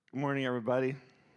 Good morning, everybody.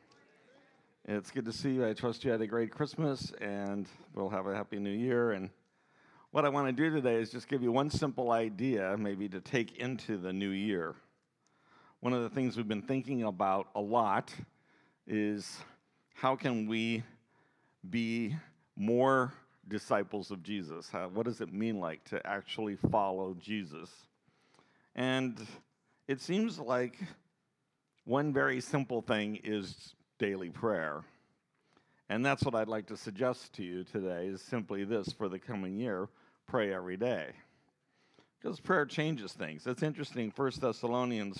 It's good to see you. I trust you had a great Christmas and we'll have a happy new year. And what I want to do today is just give you one simple idea, maybe to take into the new year. One of the things we've been thinking about a lot is how can we be more disciples of Jesus? What does it mean like to actually follow Jesus? And it seems like one very simple thing is daily prayer. And that's what I'd like to suggest to you today is simply this for the coming year, pray every day. Because prayer changes things. It's interesting, 1 Thessalonians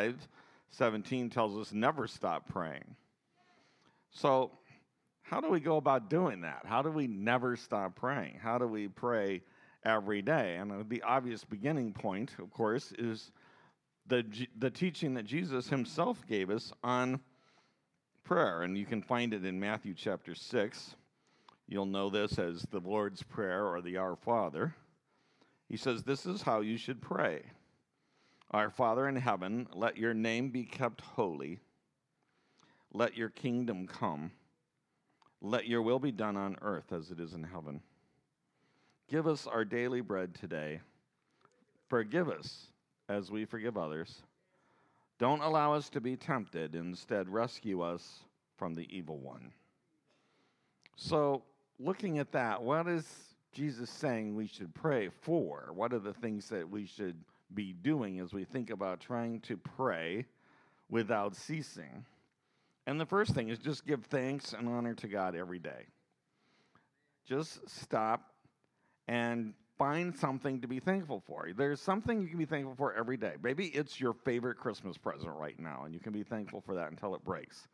5:17 tells us never stop praying. So how do we go about doing that? How do we never stop praying? How do we pray every day? And the obvious beginning point, of course, is the teaching that Jesus himself gave us on prayer. And you can find it in Matthew chapter 6. You'll know this as the Lord's Prayer or the Our Father. He says, "This is how you should pray. Our Father in heaven, let your name be kept holy. Let your kingdom come. Let your will be done on earth as it is in heaven. Give us our daily bread today. Forgive us as we forgive others. Don't allow us to be tempted. Instead, rescue us from the evil one." So, looking at that, what is Jesus saying we should pray for? What are the things that we should be doing as we think about trying to pray without ceasing? And the first thing is just give thanks and honor to God every day. Just stop and find something to be thankful for. There's something you can be thankful for every day. Maybe it's your favorite Christmas present right now, and you can be thankful for that until it breaks.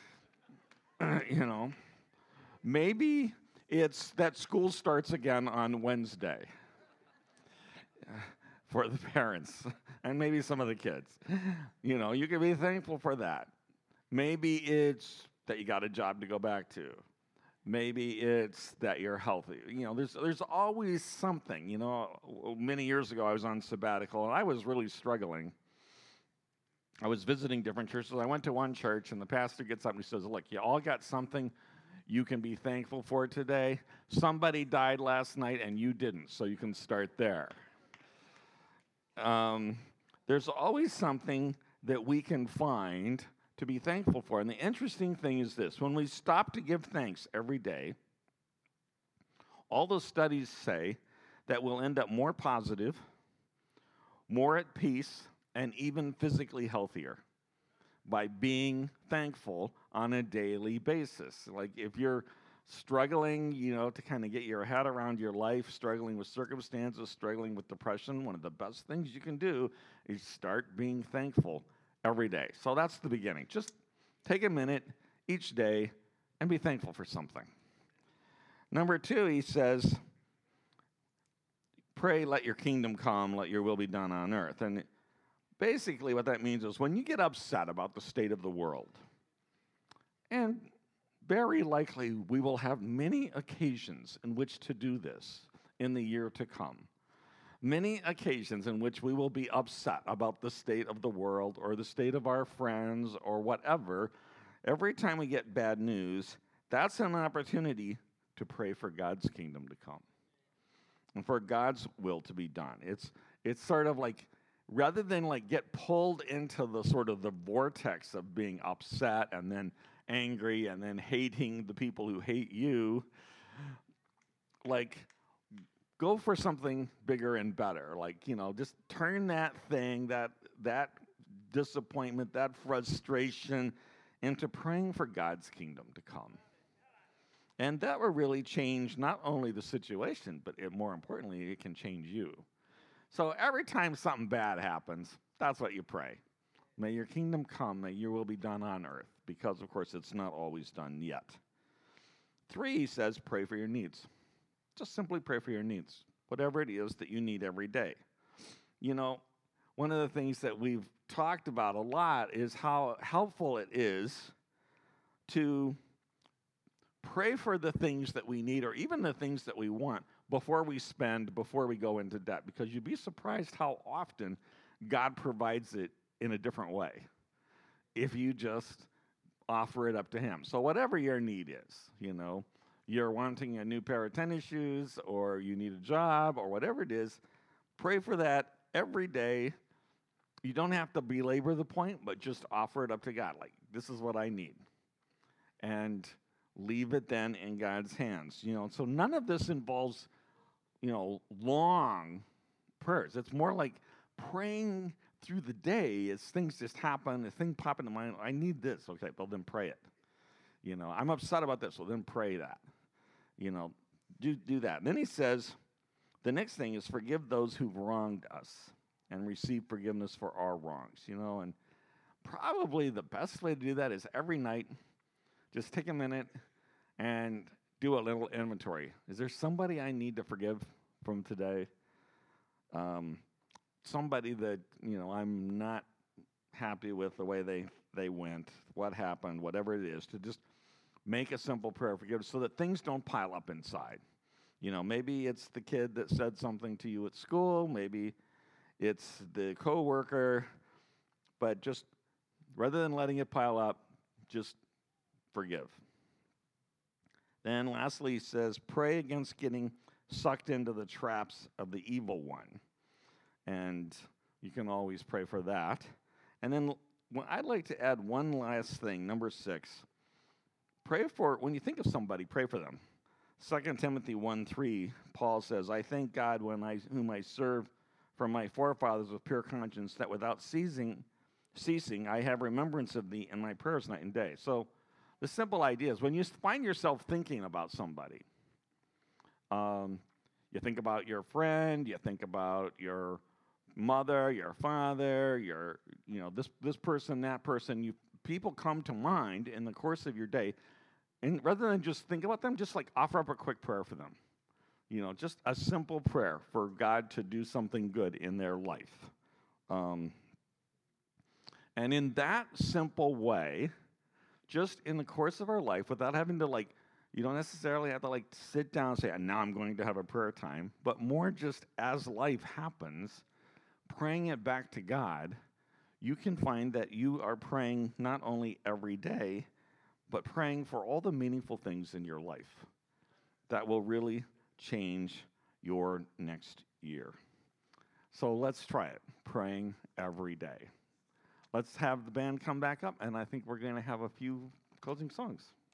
you know, maybe it's that school starts again on Wednesday for the parents and maybe some of the kids. You can be thankful for that. Maybe it's that you got a job to go back to. Maybe it's that you're healthy. There's always something. Many years ago I was on sabbatical and I was really struggling. I was visiting different churches. I went to one church and the pastor gets up and he says, "Look, you all got something you can be thankful for today. Somebody died last night and you didn't, so you can start there." There's always something that we can find to be thankful for. And the interesting thing is this: when we stop to give thanks every day, all those studies say that we'll end up more positive, more at peace, and even physically healthier by being thankful on a daily basis. Like if you're struggling, to kind of get your head around your life, struggling with circumstances, struggling with depression, one of the best things you can do is start being thankful every day. So that's the beginning. Just take a minute each day and be thankful for something. Number 2, he says, pray, let your kingdom come, let your will be done on earth. And basically what that means is when you get upset about the state of the world, and very likely we will have many occasions in which to do this in the year to come. Many occasions in which we will be upset about the state of the world or the state of our friends or whatever. Every time we get bad news, that's an opportunity to pray for God's kingdom to come and for God's will to be done. It's sort of like, rather than like get pulled into the sort of the vortex of being upset and then angry and then hating the people who hate you, like go for something bigger and better. Like, just turn that thing, that disappointment, that frustration into praying for God's kingdom to come. And that will really change not only the situation, but more importantly, it can change you. So every time something bad happens, that's what you pray. May your kingdom come, may your will be done on earth, because, of course, it's not always done yet. 3, he says, pray for your needs. Just simply pray for your needs, whatever it is that you need every day. One of the things that we've talked about a lot is how helpful it is to pray for the things that we need or even the things that we want before we spend, before we go into debt, because you'd be surprised how often God provides it in a different way. if you just offer it up to Him. So, whatever your need is, you're wanting a new pair of tennis shoes, or you need a job, or whatever it is, pray for that every day. You don't have to belabor the point, but just offer it up to God. Like, this is what I need. And leave it then in God's hands. So none of this involves, long prayers. It's more like praying through the day as things just happen, a thing pop into mind. I need this. Okay, well, then pray it. I'm upset about this. Well, then pray that. Do that. And then he says, the next thing is forgive those who've wronged us and receive forgiveness for our wrongs. And probably the best way to do that is every night, just take a minute and do a little inventory. Is there somebody I need to forgive from today? Somebody that, I'm not happy with the way they went, what happened, whatever it is, to just make a simple prayer of forgiveness so that things don't pile up inside. Maybe it's the kid that said something to you at school, maybe it's the coworker, but just rather than letting it pile up, just forgive. Then lastly, he says, pray against getting sucked into the traps of the evil one. And you can always pray for that. And then I'd like to add one last thing, number 6. Pray for, when you think of somebody, pray for them. 2 Timothy 1:3, Paul says, I thank God whom I serve from my forefathers with pure conscience, that without ceasing, I have remembrance of thee in my prayers night and day. So the simple idea is when you find yourself thinking about somebody, you think about your friend, you think about your mother, your father, this person, that person, people come to mind in the course of your day. And rather than just think about them, just like offer up a quick prayer for them. Just a simple prayer for God to do something good in their life. And in that simple way, just in the course of our life, without having to you don't necessarily have to sit down and say, now I'm going to have a prayer time, but more just as life happens, praying it back to God, you can find that you are praying not only every day, but praying for all the meaningful things in your life that will really change your next year. So let's try it, praying every day. Let's have the band come back up, and I think we're going to have a few closing songs.